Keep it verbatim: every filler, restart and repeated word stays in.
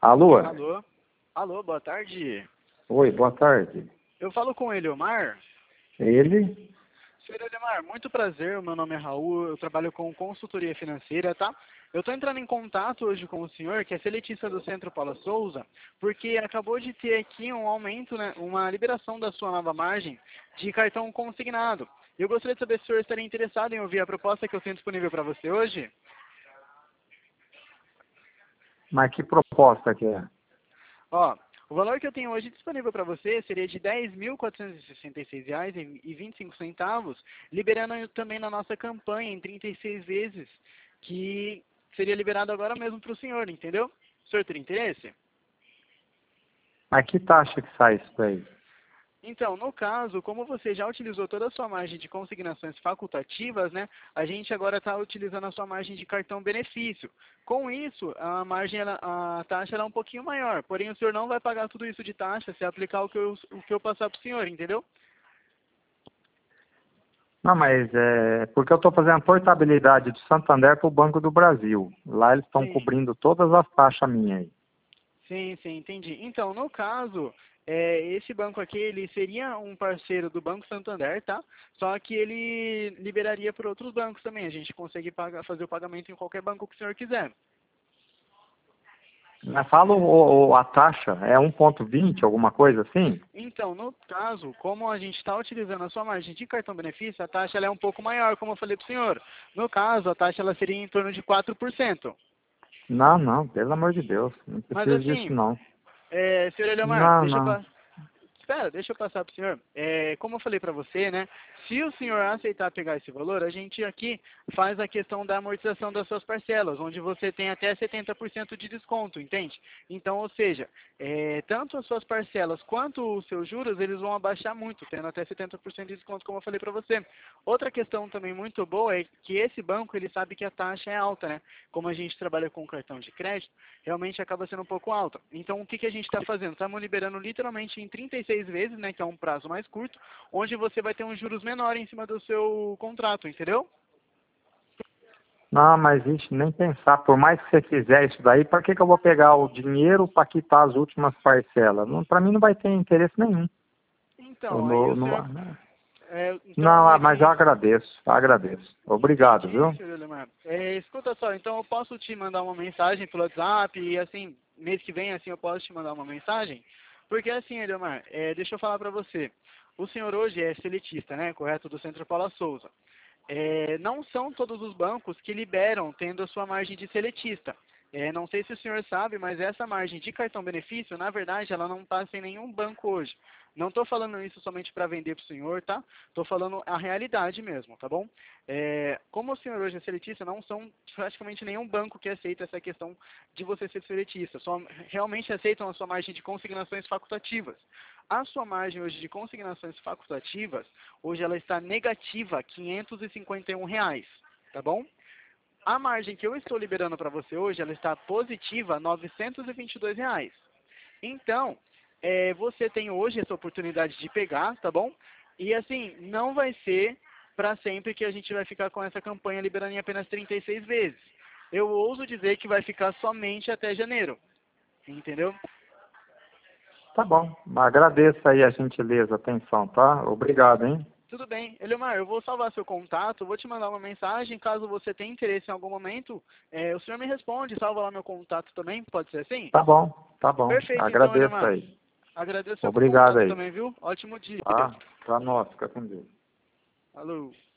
Alô? Alô? Alô, boa tarde. Oi, boa tarde. Eu falo com ele, Omar. Ele? Senhor Eliomar, muito prazer, meu nome é Raul, eu trabalho com consultoria financeira, tá? Eu estou entrando em contato hoje com o senhor, que é seletista do Centro Paula Souza, porque acabou de ter aqui um aumento, né, uma liberação da sua nova margem de cartão consignado. Eu gostaria de saber se o senhor estaria interessado em ouvir a proposta que eu tenho disponível para você hoje. Mas que proposta que é? Ó, o valor que eu tenho hoje disponível para você seria de dez mil quatrocentos e sessenta e seis reais e vinte e cinco centavos, liberando também na nossa campanha em trinta e seis vezes, que seria liberado agora mesmo para o senhor, entendeu? O senhor teria interesse? Mas que taxa que sai isso daí? Então, no caso, como você já utilizou toda a sua margem de consignações facultativas, né, a gente agora está utilizando a sua margem de cartão benefício. Com isso, a margem, ela, a taxa ela é um pouquinho maior, porém o senhor não vai pagar tudo isso de taxa se aplicar o que eu, o que eu passar para o senhor, entendeu? Não, mas é porque eu estou fazendo a portabilidade do Santander para o Banco do Brasil. Lá eles estão Sim. cobrindo todas as taxas minhas aí. Sim, sim, entendi. Então, no caso, é, esse banco aqui, ele seria um parceiro do Banco Santander, tá? Só que ele liberaria para outros bancos também. A gente consegue pagar, fazer o pagamento em qualquer banco que o senhor quiser. Mas fala o, o- a taxa, é um ponto vinte, alguma coisa assim? Então, no caso, como a gente está utilizando a sua margem de cartão benefício, a taxa ela é um pouco maior, como eu falei para o senhor. No caso, a taxa ela seria em torno de quatro por cento. Não, não, pelo amor de Deus, não Mas precisa disso assim, não. é, senhor Eliomar, Não, deixa eu, não. pa- espera, deixa eu passar para o senhor. É, como eu falei para você, né? Se o senhor aceitar pegar esse valor, a gente aqui faz a questão da amortização das suas parcelas, onde você tem até setenta por cento de desconto, entende? Então, ou seja, é, tanto as suas parcelas quanto os seus juros, eles vão abaixar muito, tendo até setenta por cento de desconto, como eu falei para você. Outra questão também muito boa é que esse banco, ele sabe que a taxa é alta, né? Como a gente trabalha com cartão de crédito, realmente acaba sendo um pouco alta. Então, o que, que a gente está fazendo? Estamos liberando literalmente em trinta e seis vezes, né, que é um prazo mais curto, onde você vai ter uns juros menores em cima do seu contrato, entendeu? Não, mas isso nem pensar. Por mais que você fizer isso daí, para que, que eu vou pegar o dinheiro para quitar as últimas parcelas? Para mim não vai ter interesse nenhum. Eu Então, aí não, o senhor... não, é, não, então, ah, é mas eu que... agradeço, agradeço. Obrigado, Entendi, viu? senhor Elemar. É, escuta só, então eu posso te mandar uma mensagem pelo WhatsApp e assim, mês que vem, assim, eu posso te mandar uma mensagem? Porque assim, Elemar, é, deixa eu falar para você. O senhor hoje é seletista, né? Correto? Do Centro Paula Souza. É, não são todos os bancos que liberam tendo a sua margem de seletista. É, não sei se o senhor sabe, mas essa margem de cartão-benefício, na verdade, ela não passa em nenhum banco hoje. Não estou falando isso somente para vender para o senhor, tá? Estou falando a realidade mesmo, tá bom? É, como o senhor hoje é seletista, não são praticamente nenhum banco que aceita essa questão de você ser seletista. Só realmente aceitam a sua margem de consignações facultativas. A sua margem hoje de consignações facultativas, hoje ela está negativa, quinhentos e cinquenta e um reais, tá bom? A margem que eu estou liberando para você hoje, ela está positiva, novecentos e vinte e dois reais. Então, é, você tem hoje essa oportunidade de pegar, tá bom? E assim, não vai ser para sempre que a gente vai ficar com essa campanha liberando em apenas trinta e seis vezes. Eu ouso dizer que vai ficar somente até janeiro, entendeu? Tá bom. Agradeço aí a gentileza, a atenção, tá? Obrigado, hein? Tudo bem. Eliomar, eu vou salvar seu contato, vou te mandar uma mensagem, caso você tenha interesse em algum momento, é, o senhor me responde, salva lá meu contato também, pode ser assim? Tá bom, tá bom. Perfeito, então, Agradeço Eliomar. aí. Agradeço seu Obrigado contato aí. também, viu? Ótimo dia. Tá? Pra nós, fica com Deus. Alô.